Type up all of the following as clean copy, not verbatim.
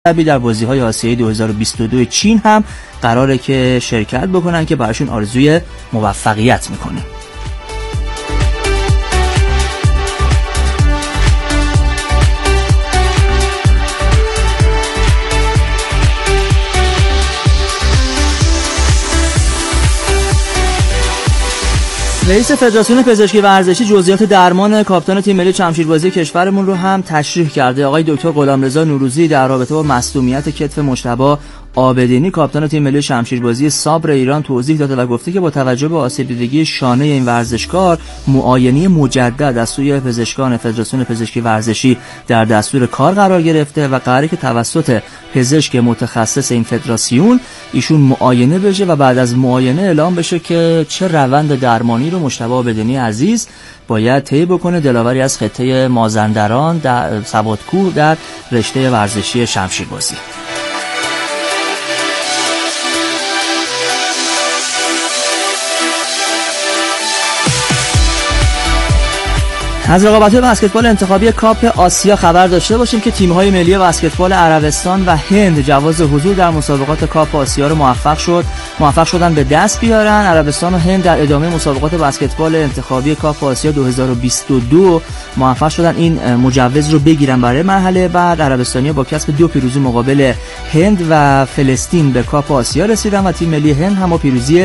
در بازی‌های آسیایی 2022 چین هم قراره که شرکت بکنن که براشون آرزوی موفقیت میکنه. رئیس فدراسیون پزشکی ورزشی جزئیات درمان کاپیتان تیم ملی شمشیربازی کشورمون رو هم تشریح کرده. آقای دکتر غلامرضا نوروزی در رابطه با مصدومیت کتف مجتبی عابدینی کاپیتان تیم ملی شمشیربازی سابر ایران توضیح داده و گفته که با توجه به آسیب دیدگی شانه این ورزشکار معاینه مجدد از سوی پزشکان فدراسیون پزشکی ورزشی در دستور کار قرار گرفته و قراره که توسط پزشک متخصص این فدراسیون ایشون معاینه بشه و بعد از معاینه اعلام بشه که چه روند درمانی رو مجتبی عابدینی عزیز باید طی بکنه، دلاوری از خطه مازندران در سوادکوه در رشته ورزشی شمشیربازی. از رقابت‌های بسکتبال انتخابی کاپ آسیا خبر داشته باشیم که تیم‌های ملی بسکتبال عربستان و هند جواز حضور در مسابقات کاپ آسیا رو موفق شدن به دست بیارن. عربستان و هند در ادامه مسابقات بسکتبال انتخابی کاپ آسیا 2022 موفق شدن این مجوز رو بگیرن برای مرحله بعد. عربستانی‌ها با کسب 2 پیروزی مقابل هند و فلسطین به کاپ آسیا رسیدن و تیم ملی هند هم با پیروزی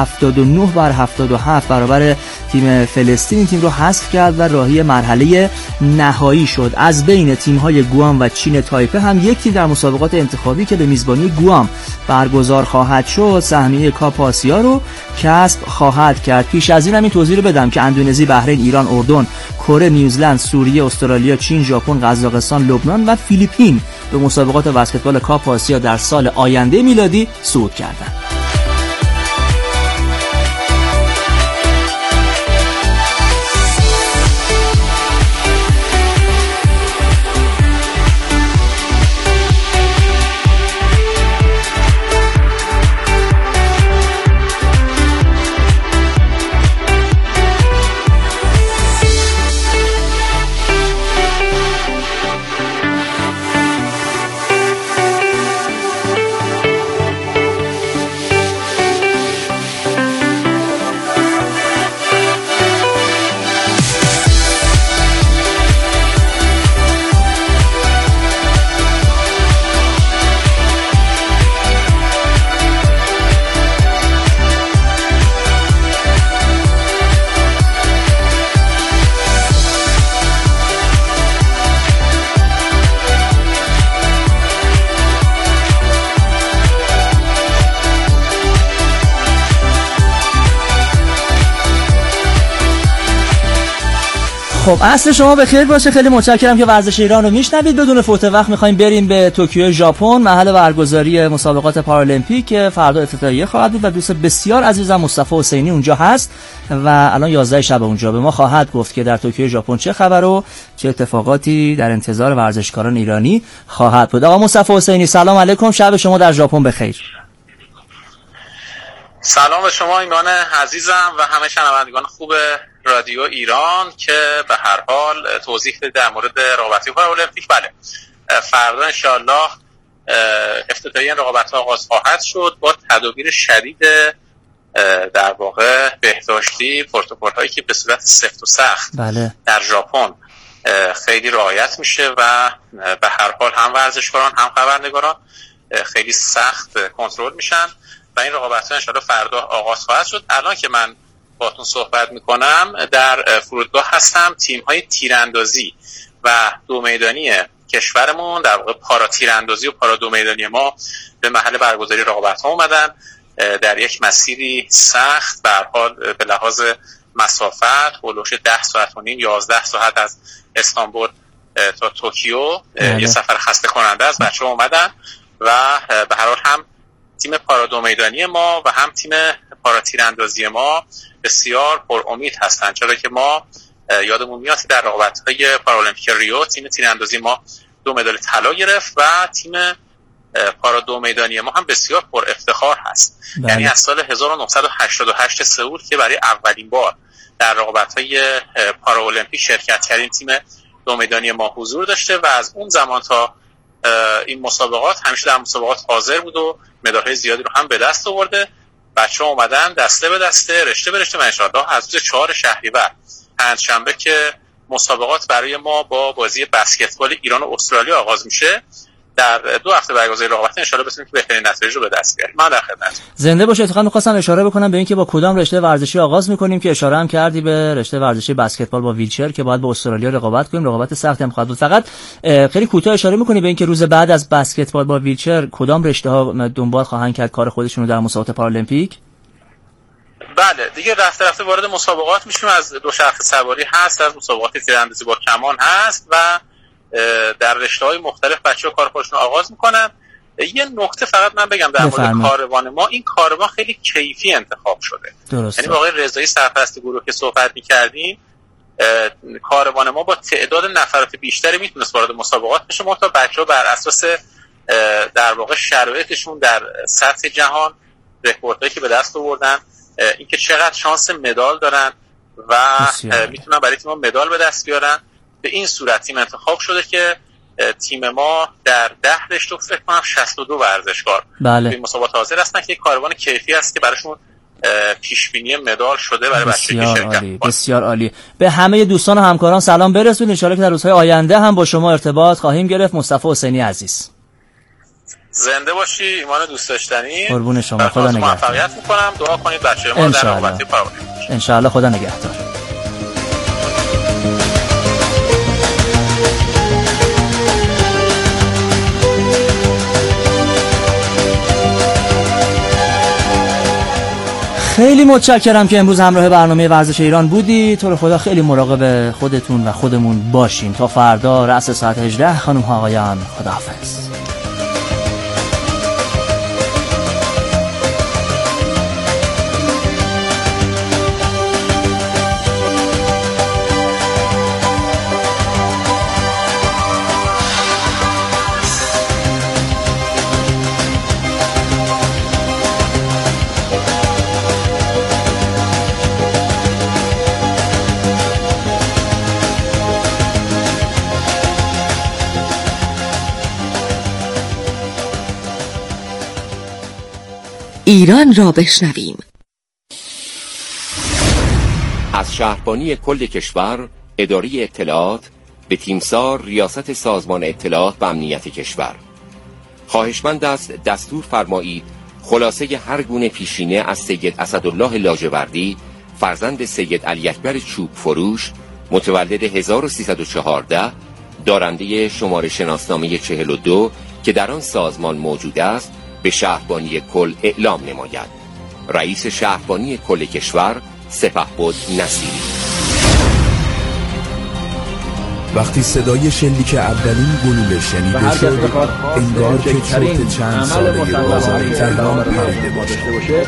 79-77 برابر تیم فلسطین تیم رو حذف کرد و راهی مرحله نهایی شد. از بین تیم‌های گوام و چین تایپه هم یک تیم در مسابقات انتخابی که به میزبانی گوام برگزار خواهد شد سهمیه کاپ آسیا رو کسب خواهد کرد. پیش از این توضیح رو بدم که اندونزی، بحرین، ایران، اردن، کره، نیوزلند، سوریه، استرالیا، چین، ژاپن، قزاقستان، لبنان و فیلیپین به مسابقات بسکتبال کاپ آسیا در سال آینده میلادی صعود کردند. خب عصر شما بخیر باشه. خیلی متشکرم که ورزش ایران رو میشنوید. بدون فوت وقت میخوایم بریم به توکیو ژاپن، محل برگزاری مسابقات پارالمپیک که فردا افتتاحیه خواهد بود و دوست بسیار عزیزم مصطفی حسینی اونجا هست و الان 11 شب اونجا به ما خواهد گفت که در توکیو ژاپن چه خبر و چه اتفاقاتی در انتظار ورزشکاران ایرانی خواهد بود. آقا مصطفی حسینی سلام علیکم، شب شما در ژاپن بخیر. سلام به شما ایمان عزیزم و همه شنوندگان خوب رادیو ایران که به هر حال توضیح در مورد رقابت‌های پارالمپیک. بله فردا انشالله افتتاحیه رقابت‌ها آغاز خواهد شد با تدابیر شدید در واقع بهداشتی، پروتکل‌هایی که به صورت سفت و سخت بله. در ژاپن خیلی رعایت میشه و به هر حال هم ورزشکاران هم خبرنگاران خیلی سخت کنترل میشن و این رقابت‌ها انشالله فردا آغاز خواهد شد. الان که من باهاتون صحبت میکنم در فرودگاه هستم. تیم‌های تیراندازی و دو میدانی کشورمون در واقع پارا تیراندازی و پارا دو میدانی ما به محل برگزاری رقابت‌ها اومدن در یک مسیری سخت به هر حال به لحاظ مسافت هولوش 10 ساعت و نیم 11 ساعت از استانبول تا توکیو یه سفر خسته کننده است. بچه‌ها اومدن و به هر حال هم تیم پارا دو میدانی ما و هم تیم پارا تیراندازی ما بسیار پر امید هستن، چرا که ما یادمون میاد در رقابت‌های پارالمپیک ریو تیم تیراندازی ما 2 مدال طلا گرفت و تیم پارا دو میدانی ما هم بسیار پر افتخار هست. یعنی از سال 1988 سئول که برای اولین بار در رقابت‌های پارالمپیک شرکت کردیم تیم دو میدانی ما حضور داشته و از اون زمان تا این مسابقات همیشه در مسابقات حاضر بود و مدال‌های زیادی رو هم به دست آورده. بچه‌ها اومدن دسته به دسته، رشته به رشته و ان شاءالله از روز 4 شهریور پنجشنبه که مسابقات برای ما با بازی بسکتبال ایران و استرالیا آغاز میشه، در 2 هفته برگزاری رقابت ان شاءالله بتونیم که بهترین نتایج رو به دست بیاریم. من در خدمت. زنده باشه. اتفاقا می‌خواستم اشاره بکنم به اینکه با کدام رشته ورزشی آغاز می‌کنیم که اشاره هم کردی به رشته ورزشی بسکتبال با ویلچر که باید با استرالیا رقابت کنیم. رقابت سختی هم خواهد بود. فقط خیلی کوتاه اشاره می‌کنی به اینکه روز بعد از بسکتبال با ویلچر کدام رشته‌ها دنبال خواهند کرد کار خودشون رو در مسابقات پارالمپیک؟ بله دیگه رفته وارد مسابقات میشیم. از دوچرخه سواری هست، از مسابقات تیراندازی با کمان هست و در رشته‌های مختلف بچه‌ها کار خودشون آغاز میکنن. یه نکته فقط من بگم در مورد کاروان ما، این کاروان خیلی کیفی انتخاب شده. درسته. یعنی آقای رضایی سرپرست گروه که صحبت می‌کردیم، کاروان ما با تعداد نفرات بیشتری میتونست وارد مسابقات بشه. ما تا بچه‌ها بر اساس در واقع شرایطشون در سطح جهان، رکوردهایی که به دست آوردن، اینکه چقدر شانس مدال دارن و میتونن برای تیم مدال به دست بیارن، به این صورت تیم انتخاب شده که تیم ما در 10 رشته فکر کنم 62 ورزشکار بله. این مسابقات حاضر هستن که یک کاروان کیفی است که براشون پیش بینی مدال شده برای بچه‌ها که شرکت کنن. بسیار عالی. به همه دوستان و همکاران سلام برسونید. ان شاءالله که در روزهای آینده هم با شما ارتباط خواهیم گرفت. مصطفی حسینی عزیز زنده باشی، ایمان دوست داشتنی. قربون شما. خدا نگهدار. موفقیت می‌کنم. دعا کنید بچه‌ها ما در رقابت پارالمپیک ان شاءالله. خدا نگهدار. خیلی متشکرم که امروز همراه برنامه ورزش ایران بودی. تو رو خدا خیلی مراقب خودتون و خودمون باشیم. تا فردا رأس ساعت 18 خانم ها آقایان، خداحافظ. ایران را بشنویم. از شهربانی کل کشور، اداره اطلاعات، به تیمسار ریاست سازمان اطلاعات و امنیت کشور. خواهشمند است دستور فرمایید خلاصه هر گونه پیشینه از سید اسدالله لاجوردی، فرزند سید علی اکبر چوب فروش، متولد 1314، دارنده شماره شناسنامه 42 که در آن سازمان موجود است، به شهربانی کل اعلام نماید. رئیس شهربانی کل کشور سپهبد نصیری. وقتی صدای شلیک اولین گلوله شنیده شد، انگار که چوت چند ساله بازار تهران پریده باشد.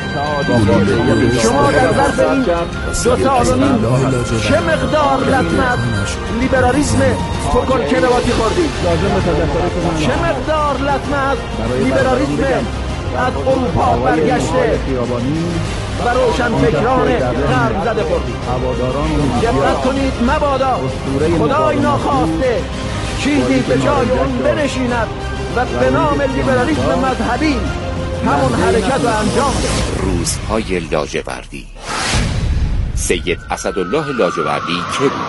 شما در ظرف این 2 سال و نیم چه مقدار لطمه لیبرالیسم فوکورکنواتی خوردید؟ چه مقدار لطمه از لیبرالیسم از اروپا برگشته و روشنفکران غرب زده خوردید؟ دقت کنید مبادا خدای ناخواسته چیزی به جای اون بنشیند و به نام لیبرالیسم مذهبی همون حرکت رو انجام ده. روزهای لاجوردی. سید اسدالله لاجوردی که بود؟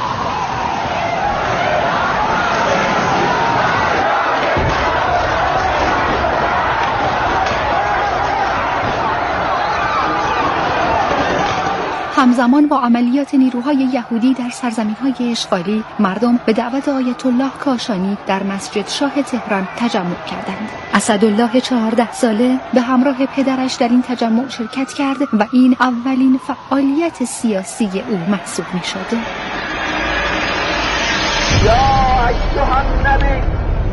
همزمان با عملیات نیروهای یهودی در سرزمین‌های اشغالی، مردم به دعوت آیت الله کاشانی در مسجد شاه تهران تجمع کردند. اسدالله 14 ساله به همراه پدرش در این تجمع شرکت کرد و این اولین فعالیت سیاسی او محسوب می‌شد. یا ایها النبی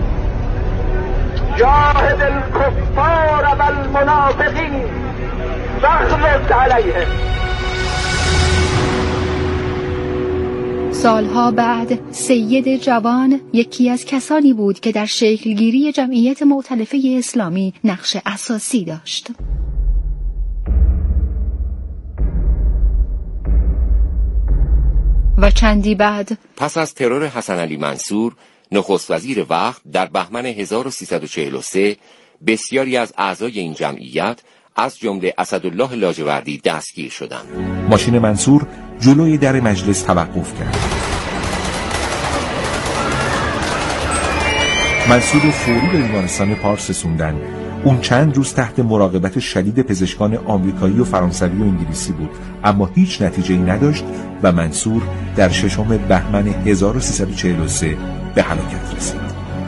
جاهد الکفار و المنافقین واغلظ علیهم. سالها بعد سید جوان یکی از کسانی بود که در شکلگیری جمعیت مؤتلفه اسلامی نقش اساسی داشت. و چندی بعد پس از ترور حسن علی منصور، نخست وزیر وقت در بهمن 1343 بسیاری از اعضای این جمعیت از جمله اسدالله لاجوردی دستگیر شدند. ماشین منصور جلوی در مجلس توقف کرد. منصور رو فوری به بیمارستان پارس رسوندن. اون چند روز تحت مراقبت شدید پزشکان آمریکایی و فرانسوی و انگلیسی بود، اما هیچ نتیجه‌ای نداشت و منصور در 6 بهمن 1343 به هلاکت رسید.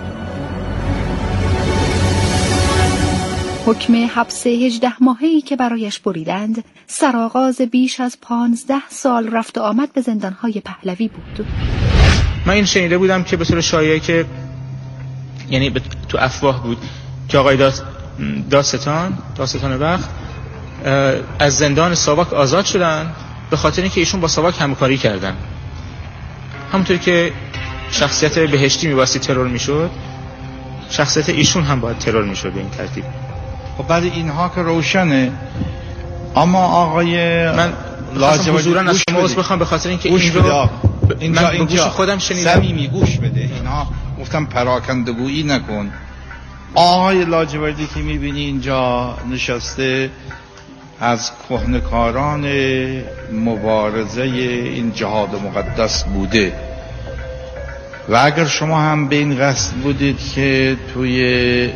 حکم حبس 18 ماهه‌ای که برایش بریدند سرآغاز بیش از 15 سال رفت و آمد به زندان‌های پهلوی بود. من این شنیده بودم که به طور شایعه که یعنی تو افواه بود که آقای داستان وقت از زندان ساواک آزاد شدن به خاطر اینکه ایشون با ساواک همکاری کردن. همونطور که شخصیت بهشتی میباستی ترور میشد، شخصیت ایشون هم باید ترور میشد به این ترتیب. و بعد اینها که روشنه، اما آقای من حضورا از شما عذر بخوام به خاطر اینکه اینجا خودم شنیدم. صمیمی گوش بده. اینها گفتم پراکندگویی نکن. آقای لاجوردی که میبینی اینجا نشسته از کهنکاران مبارزه این جهاد مقدس بوده و اگر شما هم به این قصد بودید که توی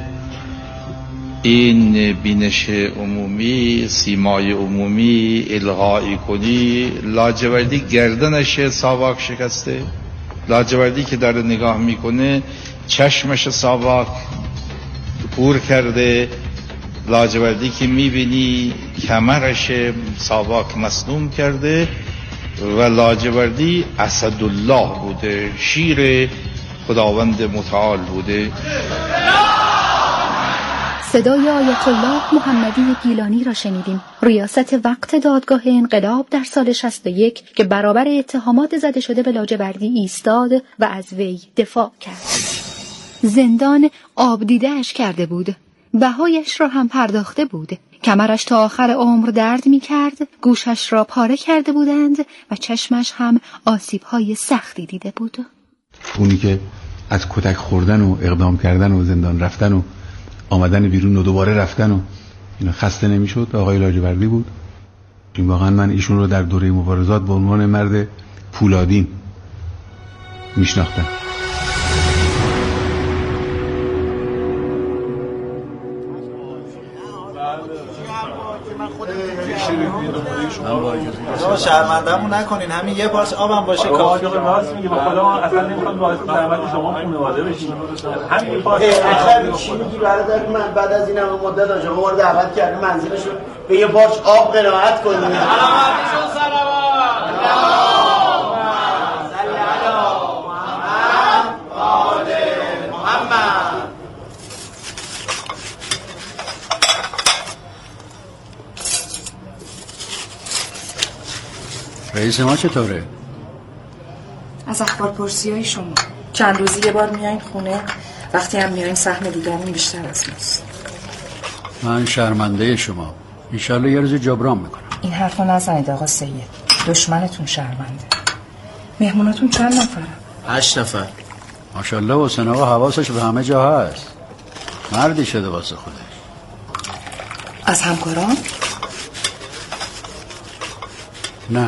این بینش عمومی، سیمای عمومی الغایی کنی، لاجوردی گردنش ساواک شکسته، لاجوردی که داره نگاه میکنه چشمش ساواک پور کرده، لاجوردی که میبینی کمرش ساواک مصدوم کرده و لاجوردی اسدالله بوده، شیر خداوند متعال بوده. صدای آیت الله محمدی گیلانی را شنیدیم. ریاست وقت دادگاه انقلاب در سال 61 که برابر اتهامات زده شده به لاجوردی ایستاد و از وی دفاع کرد. زندان آب دیده‌اش کرده بود، بهایش را هم پرداخته بود. کمرش تا آخر عمر درد می کرد، گوشش را پاره کرده بودند و چشمش هم آسیب‌های سختی دیده بود. اونی که از کتک خوردن و اقدام کردن و زندان رفتن و آمدن بیرون و دوباره رفتن و اینا خسته نمیشد آقای لاجوردی بود. این واقعا من ایشون رو در دوره مبارزات به عنوان مرد پولادین میشناختم. شرمنده‌مون نکنین، همین یه پارچه آبم باشه کافیه. راست میگه، به خدا اصلا نمیخوام باعث زحمت شما خانواده بشین. همین یه پارچه آب چی میگی برادر من؟ بعد از این همه مدت آجا ما رو دعوت کردیم منزلشون به یه پارچه آب قناعت کنیم. سلامتشون صلوات. رئیس ما چطوره؟ از اخبار پرسی‌های شما. چند روزی یه بار میایین خونه، وقتی هم میایین سهم دیگرون بیشتر از ماست. من شرمنده شما. انشالله یه روز جبران میکنم. این حرفا نزنید آقا سید. دشمنتون شرمنده. مهموناتون چند نفره؟ 8 نفر. ماشاءالله حسین آقا حواسش به همه جا هست. مردی شده واسه خودش. از همکاران؟ نه،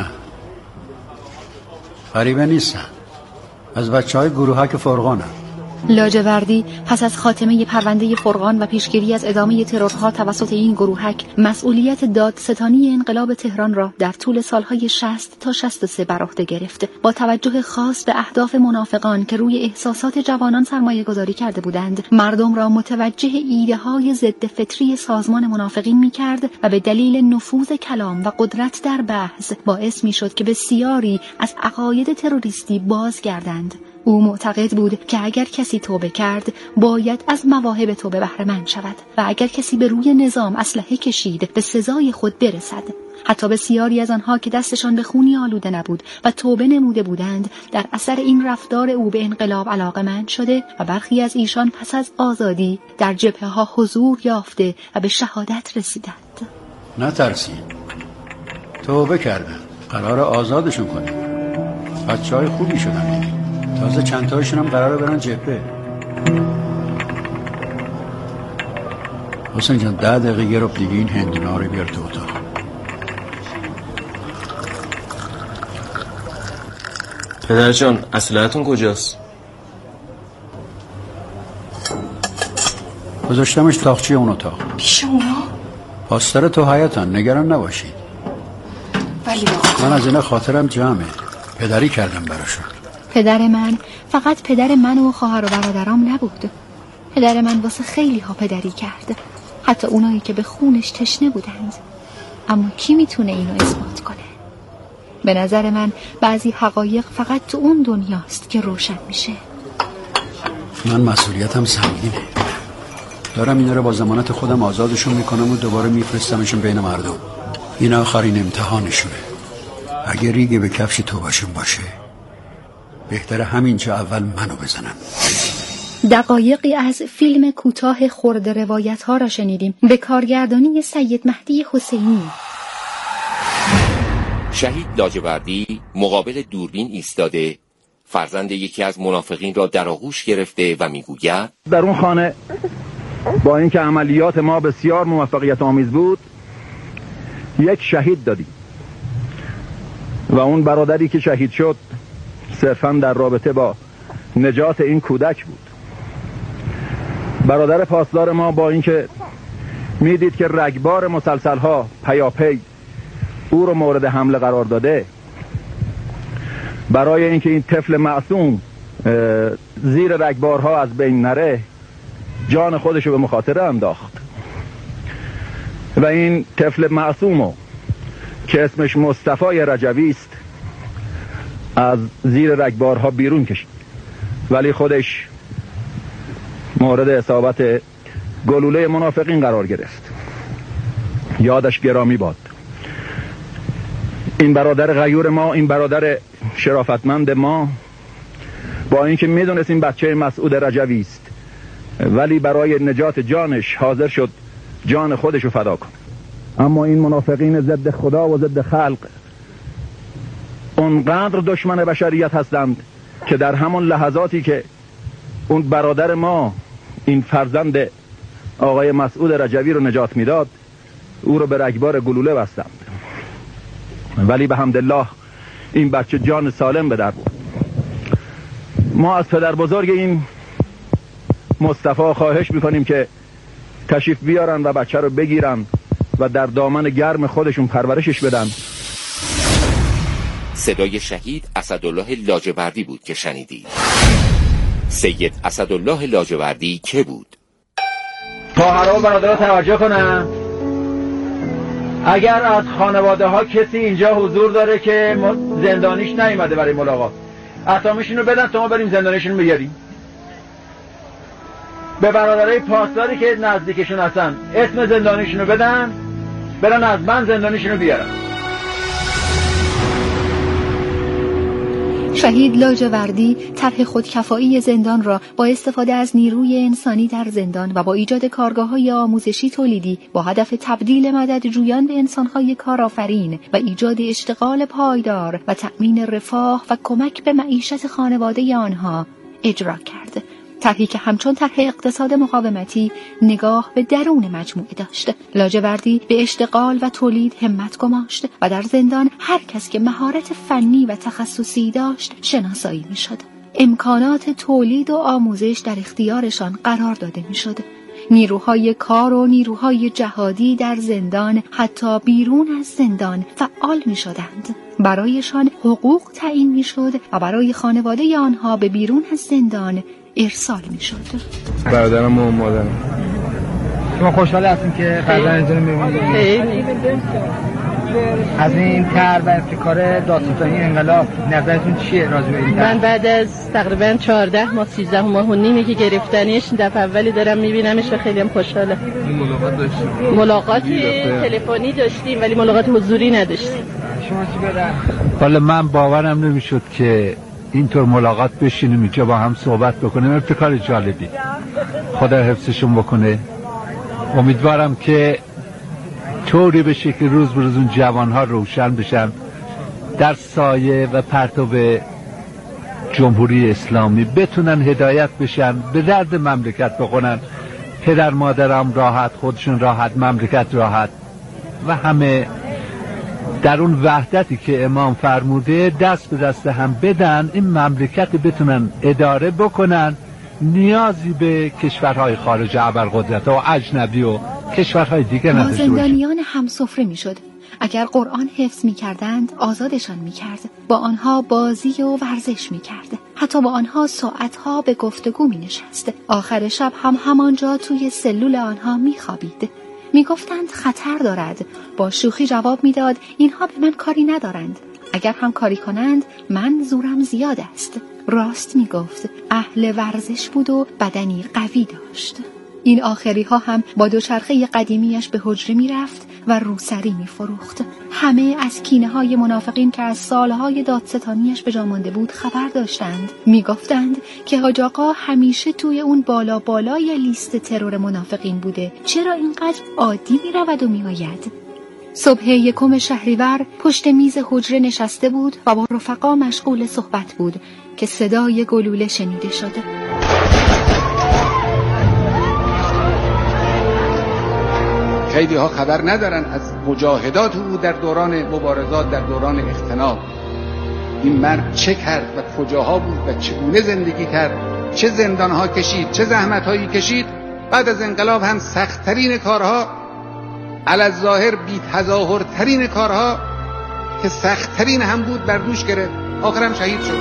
غریبه نیستن. از بچه‌های گروهک فرقانن. لاجوردی پس از خاتمه پرونده فرقان و پیشگیری از ادامه ترورها توسط این گروهک مسئولیت دادستانی انقلاب تهران را در طول سالهای 60 تا 63 بر عهده گرفت. با توجه خاص به اهداف منافقان که روی احساسات جوانان سرمایه گذاری کرده بودند، مردم را متوجه ایده های ضد فطری سازمان منافقین می کرد و به دلیل نفوذ کلام و قدرت در بحث باعث می شد که بسیاری از عقاید تروریستی بازگردند. او معتقد بود که اگر کسی توبه کرد باید از مواهب توبه بهره مند شود و اگر کسی به روی نظام اسلحه کشید به سزای خود برسد. حتی بسیاری از آنها که دستشان به خونی آلوده نبود و توبه نموده بودند در اثر این رفتار او به انقلاب علاقه‌مند شده و برخی از ایشان پس از آزادی در جبهه‌ها حضور یافته و به شهادت رسیدند. نترسید، توبه کردن، قرار آزادشون کنیم. بچه‌های خوبی شدن. تازه چند تایشون هم قراره برن جبهه. حسین جان 10 دقیقه یه رب دیگه این هندونا رو بیار تو اتاق. پدر جان اسلحه‌تون کجاست؟ گذاشتمش تاقچه اون اتاق. پیش اونا؟ پاستر تو حیاتن، نگران نباشید. ولی من از اینا خاطرم جمعه. پدری کردم براشون. پدر من فقط پدر من و خواهر و برادرام نبود. پدر من واسه خیلی ها پدری کرد، حتی اونایی که به خونش تشنه بودند. اما کی میتونه اینو اثبات کنه؟ به نظر من بعضی حقایق فقط تو اون دنیاست که روشن میشه. من مسئولیتم سنگینه. دارم اینا رو با ضمانت خودم آزادشون میکنم و دوباره میفرستمشون بین مردم. این آخرین امتحانشونه. اگه ریگه به کفش توبهشون باشه بهتره همینجا اول منو بزنن. دقایقی از فیلم کوتاه خرد روایت ها را شنیدیم به کارگردانی سید مهدی حسینی. شهید لاجوردی مقابل دوربین ایستاده، فرزند یکی از منافقین را در آغوش گرفته و میگوید در اون خانه با اینکه عملیات ما بسیار موفقیت آمیز بود یک شهید دادیم و اون برادری که شهید شد صرفاً در رابطه با نجات این کودک بود. برادر پاسدار ما با اینکه میدید که رگبار مسلسل‌ها پیاپی او رو مورد حمله قرار داده، برای اینکه این طفل معصوم زیر رگبارها از بین نره جان خودشو به مخاطره انداخت و این طفل معصومو که اسمش مصطفی رجوی است از زیر رگبارها بیرون کشید، ولی خودش مورد اصابت گلوله منافقین قرار گرفت. یادش گرامی باد. این برادر غیور ما، این برادر شرافتمند ما، با اینکه میدونست این بچه مسعود رجوی است ولی برای نجات جانش حاضر شد جان خودش رو فدا کنه. اما این منافقین ضد خدا و ضد خلق اونقدر دشمن بشریت هستند که در همون لحظاتی که اون برادر ما این فرزند آقای مسعود رجوی رو نجات میداد او رو به رگبار گلوله بستند، ولی به حمدالله این بچه جان سالم به در بود. ما از پدر بزرگ این مصطفی خواهش میکنیم که تشریف بیارن و بچه رو بگیرن و در دامن گرم خودشون پرورشش بدن. صدای شهید اسدالله لاجوردی بود که شنیدید. سید اسدالله لاجوردی که بود؟ خواهرها و برادرها توجه کنن، اگر از خانواده ها کسی اینجا حضور داره که زندانیش نیومده برای ملاقات، اسامیشون رو بدن تا ما بریم زندانیشون بیاریم. به برادرای پاسداری که نزدیکشون هستن اسم زندانیشون رو بدن، برن از من زندانیشون رو بیارن. شهید لاجوردی طرح خودکفایی زندان را با استفاده از نیروی انسانی در زندان و با ایجاد کارگاه‌های آموزشی تولیدی با هدف تبدیل مددجویان به انسان‌های کارآفرین و ایجاد اشتغال پایدار و تأمین رفاه و کمک به معیشت خانواده آنها اجرا کرد. طرحی که همچون طرح اقتصاد مقاومتی نگاه به درون مجموعه داشت. لاجوردی به اشتغال و تولید همت گماشت و در زندان هر کس که مهارت فنی و تخصصی داشت شناسایی می‌شد. امکانات تولید و آموزش در اختیارشان قرار داده می‌شد. نیروهای کار و نیروهای جهادی در زندان حتی بیرون از زندان فعال می‌شدند. برایشان حقوق تعیین می‌شد و برای خانواده آنها به بیرون از زندان ارسال می‌شد. برادرم و مادرم ما خوشحال هستیم که فرزندتون رو می‌بینید. از این طرح و ابتکار دادستانی انقلاب نظرتون چیه راجع به این؟ من بعد از تقریبا 14 ماه 13 ماه و نیمی که گرفتنش دفعه اولی دارم می‌بینمش و خیلی هم خوشحالم. ملاقات داشتیم؟ ملاقات تلفنی داشتیم ولی ملاقات حضوری نداشتیم. شما چی بدن؟ حالا من باورم نمی‌شد که اینطور ملاقات بشینیم اینجا با هم صحبت بکنیم. ابتکار جالبی، خدا حفظشون بکنه. امیدوارم که طوری بشه که روز به روز اون جوانها روشن بشن، در سایه و پرتو جمهوری اسلامی بتونن هدایت بشن، به درد مملکت بخونن، پدر مادرم راحت، خودشون راحت، مملکت راحت و همه در اون وحدتی که امام فرموده دست به دست هم بدن، این مملکت بتونن اداره بکنن، نیازی به کشورهای خارج ابرقدرت و اجنبی و کشورهای دیگه نداشته باشن. زندانیان هم سفره میشد. اگر قرآن حفظ می‌کردند آزادشان می‌کرد، با آنها بازی و ورزش می‌کرد، حتی با آنها ساعتها به گفتگو می‌نشست. آخر شب هم همانجا توی سلول آنها می‌خوابید. می‌گفتند خطر دارد. با شوخی جواب می‌داد اینها به من کاری ندارند. اگر هم کاری کنند من زورم زیاد است. راست می‌گفت. اهل ورزش بود و بدنی قوی داشت. این آخری ها هم با دوچرخه قدیمیش به حجره می رفت و روسری می فروخت. همه از کینه های منافقین که از سالهای دادستانیش به جا مانده بود خبر داشتند. می گفتند که حاج آقا همیشه توی اون بالای لیست ترور منافقین بوده، چرا اینقدر عادی می رود و می آید؟ صبح 1 شهریور پشت میز حجره نشسته بود و با رفقا مشغول صحبت بود که صدای گلوله شنیده شد. خیلی ها خبر ندارن از مجاهدات او در دوران مبارزات، در دوران اختناق. این مرد چه کرد و کجاها بود و چگونه زندگی کرد، چه زندانها کشید، چه زحمتهایی کشید. بعد از انقلاب هم سخت‌ترین کارها، علی‌الظاهر بی تظاهرترین کارها که سخت‌ترین هم بود بر دوش گرفت، آخرم شهید شد.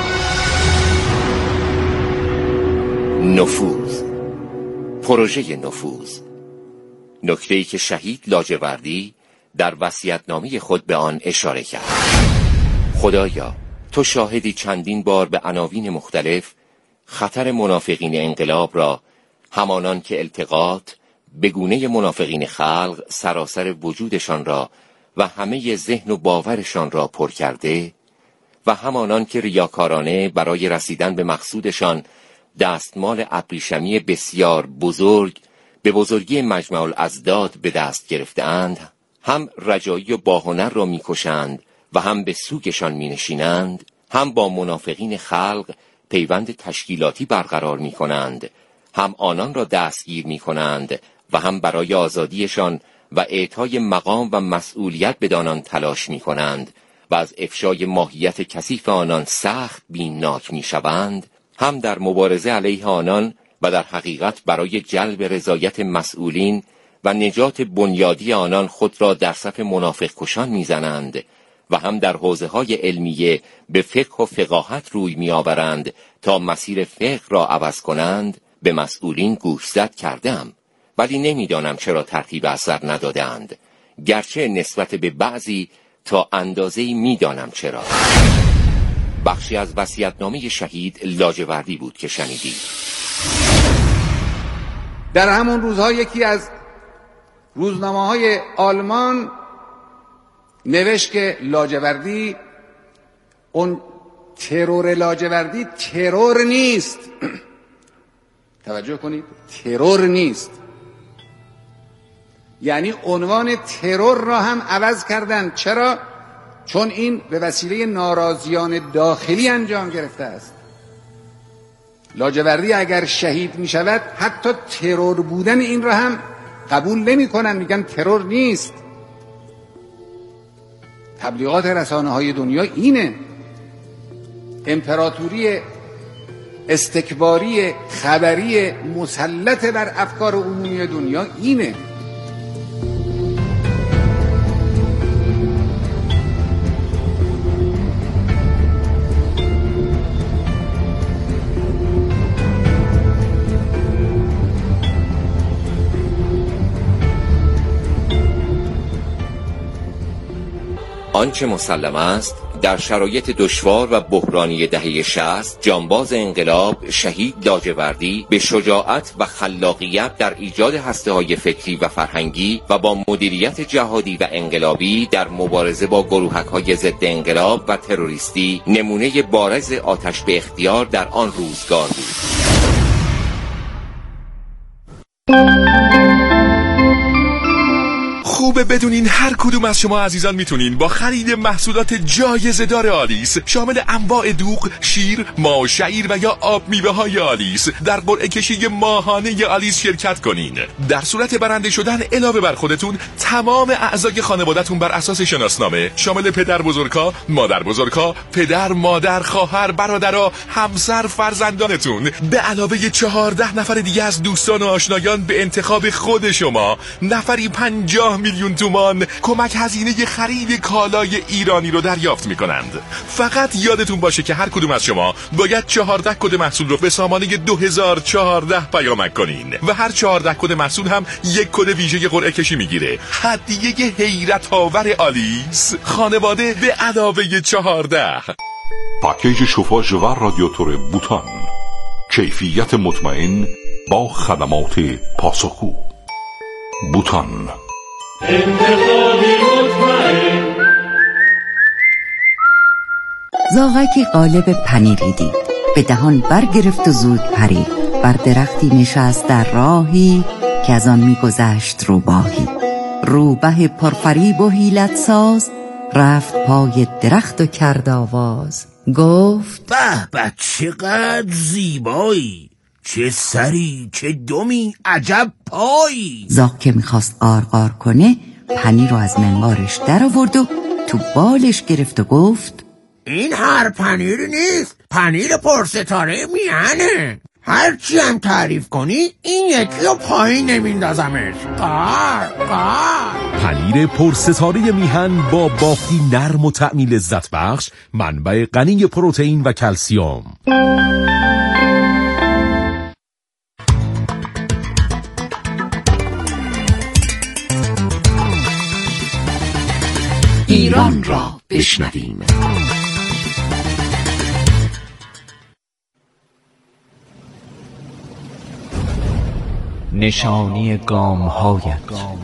نفوذ، پروژه نفوذ، نکته‌ای که شهید لاجوردی در وصیت‌نامه خود به آن اشاره کرد. خدایا، تو شاهدی چندین بار به عناوین مختلف خطر منافقین انقلاب را، همانان که التقاط به گونه منافقین خلق سراسر وجودشان را و همه ذهن و باورشان را پر کرده و همانان که ریاکارانه برای رسیدن به مقصودشان دستمال ابریشمی بسیار بزرگ به بزرگی مجمع الازداد به دست گرفتند، هم رجایی و باهنر را میکشند و هم به سوگشان مینشینند، هم با منافقین خلق پیوند تشکیلاتی برقرار میکنند، هم آنان را دستگیر میکنند و هم برای آزادیشان و اعطای مقام و مسئولیت بدانان تلاش میکنند و از افشای ماهیت کثیف آنان سخت بیمناک میشوند، هم در مبارزه علیه آنان و در حقیقت برای جلب رضایت مسئولین و نجات بنیادی آنان خود را در صف منافق کشان میزنند و هم در حوزه‌های علمیه به فقه و فقاهت روی میآورند تا مسیر فقه را عوض کنند، به مسئولین گوشزد کردم، ولی نمیدانم چرا ترتیب اثر ندادند، گرچه نسبت به بعضی تا اندازه‌ای میدانم چرا. بخشی از وصیت‌نامه شهید لاجوردی بود که شنیدید. در همون روزها یکی از روزنامه‌های آلمان نوشت که لاجوردی، اون ترور لاجوردی ترور نیست. توجه کنید، ترور نیست. یعنی عنوان ترور را هم عوض کردن. چرا؟ چون این به وسیله ناراضیان داخلی انجام گرفته است. لاجوردی اگر شهید می شود حتی ترور بودن این را هم قبول نمی کنن، میگن ترور نیست. تبلیغات رسانه های دنیا اینه. امپراتوری استکباری خبری مسلط بر افکار عمومی دنیا اینه. آنچه مسلم است در شرایط دشوار و بحرانی دهه 60 جانباز انقلاب شهید لاجوردی به شجاعت و خلاقیت در ایجاد هسته‌های فکری و فرهنگی و با مدیریت جهادی و انقلابی در مبارزه با گروهک‌های ضد انقلاب و تروریستی نمونه بارز آتش به اختیار در آن روزگار بود. خوبه بدونین هر کدوم از شما عزیزان میتونین با خرید محصولات جایزه‌دار آلیس شامل انواع دوغ، شیر، ماه، شعیر و یا آب میوه های آلیس در قرعه کشی ماهانه آلیس شرکت کنین. در صورت برنده شدن علاوه بر خودتون تمام اعضای خانواده‌تون بر اساس شناسنامه شامل پدر بزرگا، مادر بزرگا، پدر، مادر، خواهر، برادرها، همسر، فرزندانتون به علاوه 14 نفر دیگه از دوستان و آشنایان به انتخاب خود شما نفری 50 میلیون تومان کمک هزینه خرید کالای ایرانی رو دریافت میکنند. فقط یادتون باشه که هر کدوم از شما باید 14 کد محصول رو به سامانه 2014 پیامک کنین و هر 14 کد محصول هم یک کد ویژه قرعه کشی میگیره. هدیه حیرت آور آلیس، خانواده به علاوه 14. پاکیج شوفاژ و رادیاتور بوتان، کیفیت مطمئن با خدمات پاسخگو. بوتان، انتخابی مطمئن. زاغکی قالب پنیری دید، به دهان برگرفت و زود پرید. بر درختی نشست در راهی که از آن میگذشت روباهی. روبه پرفریب و حیلت ساز رفت پای درخت و کرد آواز. گفت به به چقدر زیبایی، چه سری، چه دمی، عجب پایی. زاغ که میخواست قارقار کنه پنیر رو از منقارش در آورد و تو بالش گرفت و گفت این هر پنیری نیست، پنیر پرستاره میهنه. هرچی هم تعریف کنی این یکی رو پایین نمیندازمش. قار قار. پنیر پرستاره میهن با بافتی نرم و طعمی لذت بخش، منبع غنی پروتئین و کلسیم. ایران را بشنویم. نشانی گام‌هایت،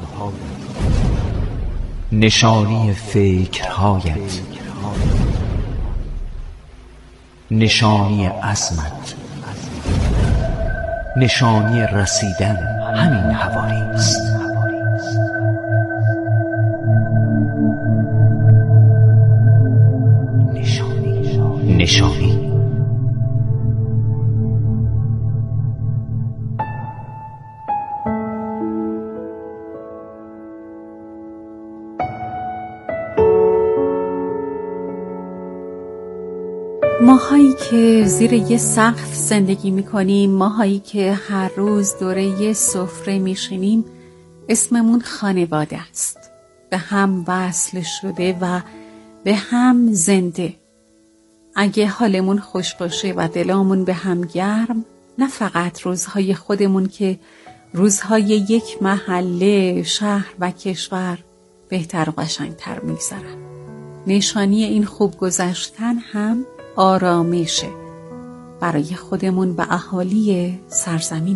نشانی فکرهایت، نشانی عزمت، نشانی رسیدن همین حوالی است. نشانی ماهایی که زیر یه سقف زندگی میکنیم، ماهایی که هر روز دوره یه سفره میشینیم، اسممون خانواده است. به هم وصل شده و به هم زنده. اگه حالمون خوش باشه و دلامون به هم گرم، نه فقط روزهای خودمون که روزهای یک محله، شهر و کشور بهتر و قشنگتر میگذرن. نشانی این خوب گذشتن هم آرامشه برای خودمون و اهالی سرزمینه.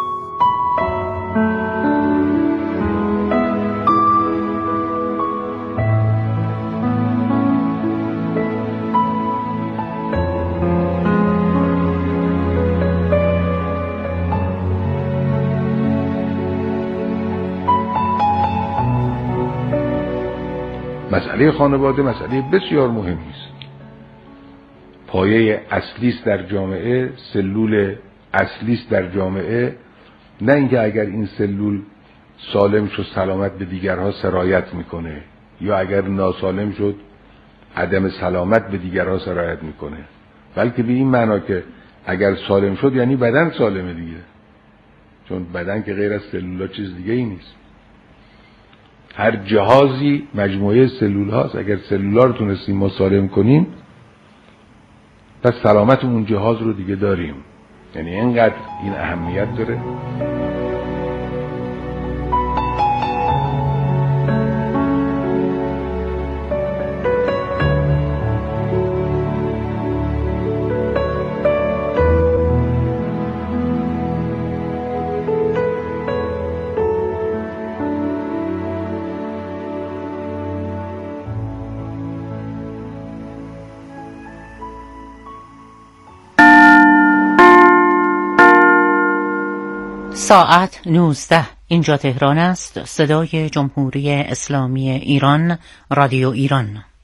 مسئله خانواده مسئله بسیار مهمی است. پایه اصلی است در جامعه، سلول اصلی است در جامعه. نه اینکه اگر این سلول سالم شد سلامت به دیگرها سرایت میکنه، یا اگر ناسالم شد عدم سلامت به دیگرها سرایت میکنه، بلکه به این معنا که اگر سالم شد یعنی بدن سالمه دیگه، چون بدن که غیر از سلولا چیز دیگه ای نیست. هر جهازی مجموعه سلول هاست. اگر سلولا رو تونستیم ما سالم کنیم پس سلامت اون جهاز رو دیگه داریم. یعنی اینقدر این اهمیت داره. ساعت 19. اینجا تهران است. صدای جمهوری اسلامی ایران، رادیو ایران.